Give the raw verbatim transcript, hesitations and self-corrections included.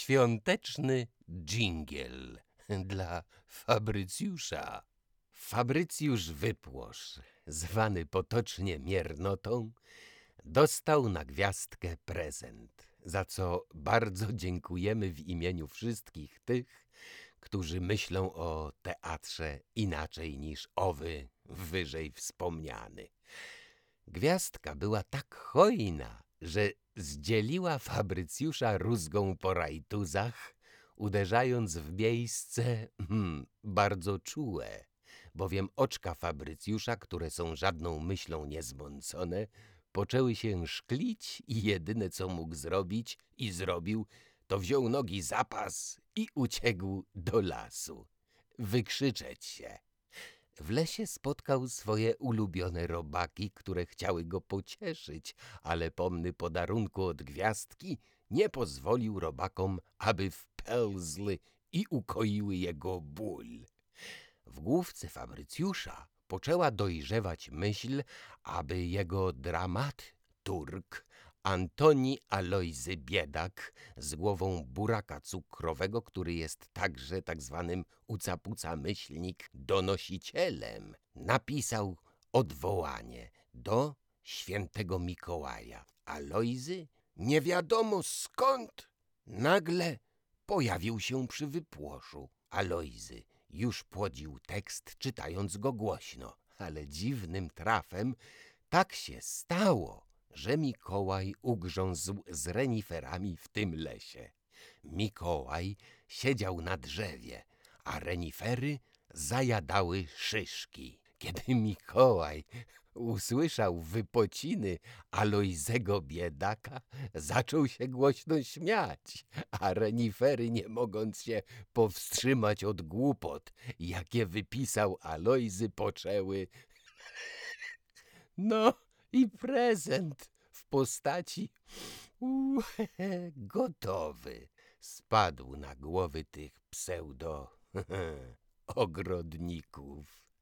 Świąteczny dżingiel dla Fabrycjusza. Fabrycjusz Wypłosz, zwany potocznie Miernotą, dostał na gwiazdkę prezent, za co bardzo dziękujemy w imieniu wszystkich tych, którzy myślą o teatrze inaczej niż owy wyżej wspomniany. Gwiazdka była tak hojna, że zdzieliła Fabrycjusza rózgą po rajtuzach, uderzając w miejsce hmm, bardzo czułe, bowiem oczka Fabrycjusza, które są żadną myślą niezmącone, poczęły się szklić i jedyne, co mógł zrobić i zrobił, to wziął nogi za pas i uciekł do lasu. Wykrzyczeć się. W lesie spotkał swoje ulubione robaki, które chciały go pocieszyć, ale pomny podarunku od gwiazdki nie pozwolił robakom, aby wpełzły i ukoiły jego ból. W główce Fabrycjusza poczęła dojrzewać myśl, aby jego dramaturg Antoni Alojzy Biedak z głową buraka cukrowego, który jest także tak zwanym ucapuca myślnik donosicielem, napisał odwołanie do świętego Mikołaja. Alojzy, nie wiadomo skąd, nagle pojawił się przy Wypłoszu. Alojzy już płodził tekst, czytając go głośno, ale dziwnym trafem tak się stało, że Mikołaj ugrzązł z reniferami w tym lesie. Mikołaj siedział na drzewie, a renifery zajadały szyszki. Kiedy Mikołaj usłyszał wypociny Alojzego Biedaka, zaczął się głośno śmiać, a renifery, nie mogąc się powstrzymać od głupot, jakie wypisał Alojzy, poczęły: no i prezent w postaci uu, gotowy spadł na głowy tych pseudo ogrodników.